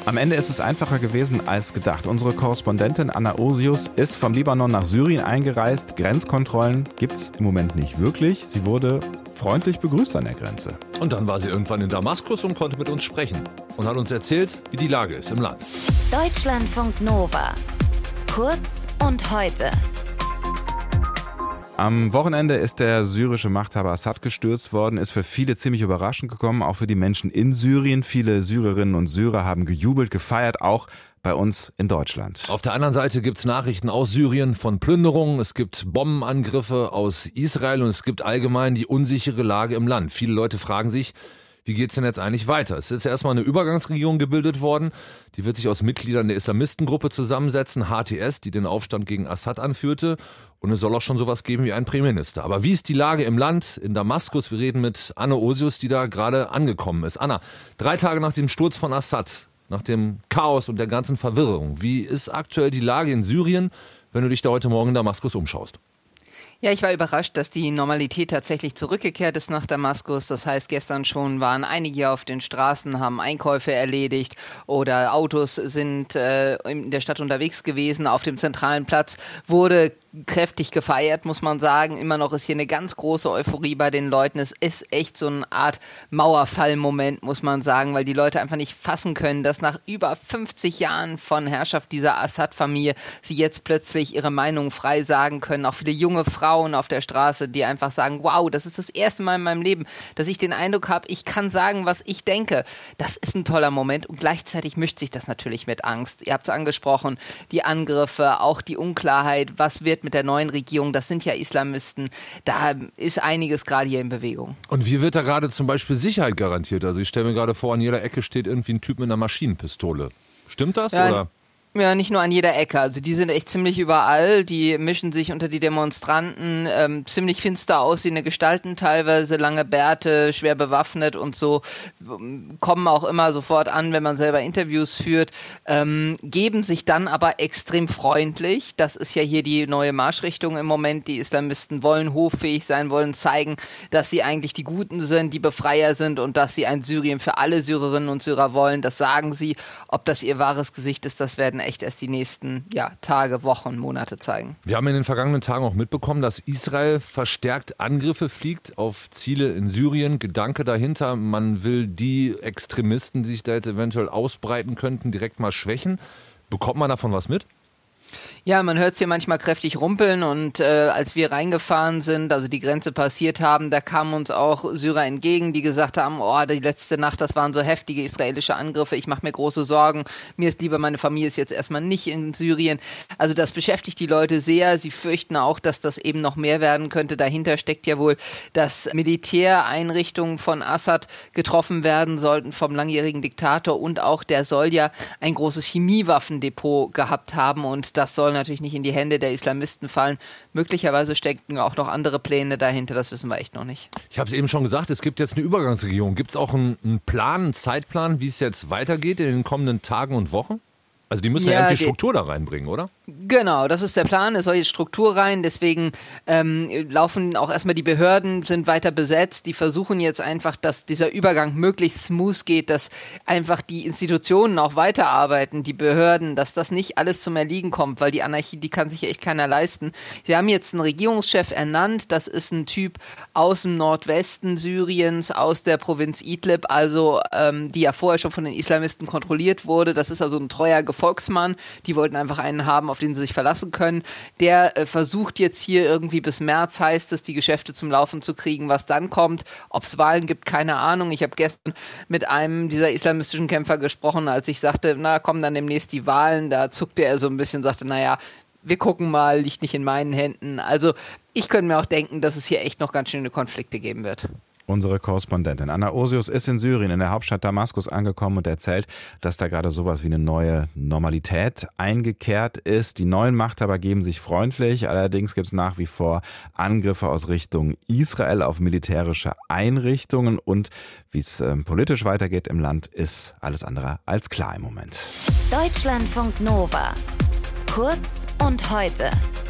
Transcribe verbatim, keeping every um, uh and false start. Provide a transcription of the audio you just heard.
Am Ende ist es einfacher gewesen als gedacht. Unsere Korrespondentin Anna Osius ist vom Libanon nach Syrien eingereist. Grenzkontrollen gibt's im Moment nicht wirklich. Sie wurde freundlich begrüßt an der Grenze. Und dann war sie irgendwann in Damaskus und konnte mit uns sprechen. Und hat uns erzählt, wie die Lage ist im Land. Deutschlandfunk Nova. Kurz und heute. Am Wochenende ist der syrische Machthaber Assad gestürzt worden, ist für viele ziemlich überraschend gekommen, auch für die Menschen in Syrien. Viele Syrerinnen und Syrer haben gejubelt, gefeiert, auch bei uns in Deutschland. Auf der anderen Seite gibt's Nachrichten aus Syrien von Plünderungen, es gibt Bombenangriffe aus Israel und es gibt allgemein die unsichere Lage im Land. Viele Leute fragen sich, wie geht's denn jetzt eigentlich weiter? Es ist jetzt erstmal eine Übergangsregierung gebildet worden. Die wird sich aus Mitgliedern der Islamistengruppe zusammensetzen, H T S, die den Aufstand gegen Assad anführte. Und es soll auch schon sowas geben wie einen Premierminister. Aber wie ist die Lage im Land, in Damaskus? Wir reden mit Anna Osius, die da gerade angekommen ist. Anna, drei Tage nach dem Sturz von Assad, nach dem Chaos und der ganzen Verwirrung, wie ist aktuell die Lage in Syrien, wenn du dich da heute Morgen in Damaskus umschaust? Ja, ich war überrascht, dass die Normalität tatsächlich zurückgekehrt ist nach Damaskus. Das heißt, gestern schon waren einige auf den Straßen, haben Einkäufe erledigt oder Autos sind äh, in der Stadt unterwegs gewesen. Auf dem zentralen Platz wurde kräftig gefeiert, muss man sagen. Immer noch ist hier eine ganz große Euphorie bei den Leuten. Es ist echt so eine Art Mauerfall-Moment, muss man sagen, weil die Leute einfach nicht fassen können, dass nach über fünfzig Jahren von Herrschaft dieser Assad-Familie sie jetzt plötzlich ihre Meinung frei sagen können. Auch viele junge Frauen auf der Straße, die einfach sagen, wow, das ist das erste Mal in meinem Leben, dass ich den Eindruck habe, ich kann sagen, was ich denke. Das ist ein toller Moment und gleichzeitig mischt sich das natürlich mit Angst. Ihr habt es angesprochen, die Angriffe, auch die Unklarheit, was wird mit der neuen Regierung, das sind ja Islamisten, da ist einiges gerade hier in Bewegung. Und wie wird da gerade zum Beispiel Sicherheit garantiert? Also ich stelle mir gerade vor, an jeder Ecke steht irgendwie ein Typ mit einer Maschinenpistole. Stimmt das, ja, oder? Ja, nicht nur an jeder Ecke. Also die sind echt ziemlich überall. Die mischen sich unter die Demonstranten. Ähm, ziemlich finster aussehende Gestalten teilweise, lange Bärte, schwer bewaffnet und so. Kommen auch immer sofort an, wenn man selber Interviews führt. Ähm, geben sich dann aber extrem freundlich. Das ist ja hier die neue Marschrichtung im Moment. Die Islamisten wollen hoffähig sein, wollen zeigen, dass sie eigentlich die Guten sind, die Befreier sind und dass sie ein Syrien für alle Syrerinnen und Syrer wollen. Das sagen sie. Ob das ihr wahres Gesicht ist, das werden echt erst die nächsten ja, Tage, Wochen, Monate zeigen. Wir haben in den vergangenen Tagen auch mitbekommen, dass Israel verstärkt Angriffe fliegt auf Ziele in Syrien. Gedanke dahinter, man will die Extremisten, die sich da jetzt eventuell ausbreiten könnten, direkt mal schwächen. Bekommt man davon was mit? Ja, man hört es hier manchmal kräftig rumpeln und äh, als wir reingefahren sind, also die Grenze passiert haben, da kamen uns auch Syrer entgegen, die gesagt haben, oh, die letzte Nacht, das waren so heftige israelische Angriffe, ich mache mir große Sorgen, mir ist lieber, meine Familie ist jetzt erstmal nicht in Syrien. Also das beschäftigt die Leute sehr, sie fürchten auch, dass das eben noch mehr werden könnte. Dahinter steckt ja wohl, dass Militäreinrichtungen von Assad getroffen werden sollten vom langjährigen Diktator und auch der soll ja ein großes Chemiewaffendepot gehabt haben und das soll natürlich nicht in die Hände der Islamisten fallen. Möglicherweise stecken auch noch andere Pläne dahinter, das wissen wir echt noch nicht. Ich habe es eben schon gesagt, es gibt jetzt eine Übergangsregierung. Gibt es auch einen, einen Plan, einen Zeitplan, wie es jetzt weitergeht in den kommenden Tagen und Wochen? Also die müssen ja, ja irgendwie Struktur da reinbringen, oder? Genau, das ist der Plan, es soll jetzt Struktur rein, deswegen ähm, laufen auch erstmal die Behörden, sind weiter besetzt, die versuchen jetzt einfach, dass dieser Übergang möglichst smooth geht, dass einfach die Institutionen auch weiterarbeiten, die Behörden, dass das nicht alles zum Erliegen kommt, weil die Anarchie, die kann sich echt keiner leisten. Sie haben jetzt einen Regierungschef ernannt, das ist ein Typ aus dem Nordwesten Syriens, aus der Provinz Idlib, also ähm, die ja vorher schon von den Islamisten kontrolliert wurde, das ist also ein treuer Gefolgsmann, die wollten einfach einen haben, auf den sie sich verlassen können. Der äh, versucht jetzt hier irgendwie bis März, heißt es, die Geschäfte zum Laufen zu kriegen. Was dann kommt, ob es Wahlen gibt, keine Ahnung. Ich habe gestern mit einem dieser islamistischen Kämpfer gesprochen, als ich sagte, na, kommen dann demnächst die Wahlen. Da zuckte er so ein bisschen und sagte, naja, wir gucken mal, liegt nicht in meinen Händen. Also ich könnte mir auch denken, dass es hier echt noch ganz schöne Konflikte geben wird. Unsere Korrespondentin Anna Osius ist in Syrien, in der Hauptstadt Damaskus angekommen und erzählt, dass da gerade sowas wie eine neue Normalität eingekehrt ist. Die neuen Machthaber geben sich freundlich, allerdings gibt es nach wie vor Angriffe aus Richtung Israel auf militärische Einrichtungen und wie es äh, politisch weitergeht im Land, ist alles andere als klar im Moment. Deutschlandfunk Nova. Kurz und heute.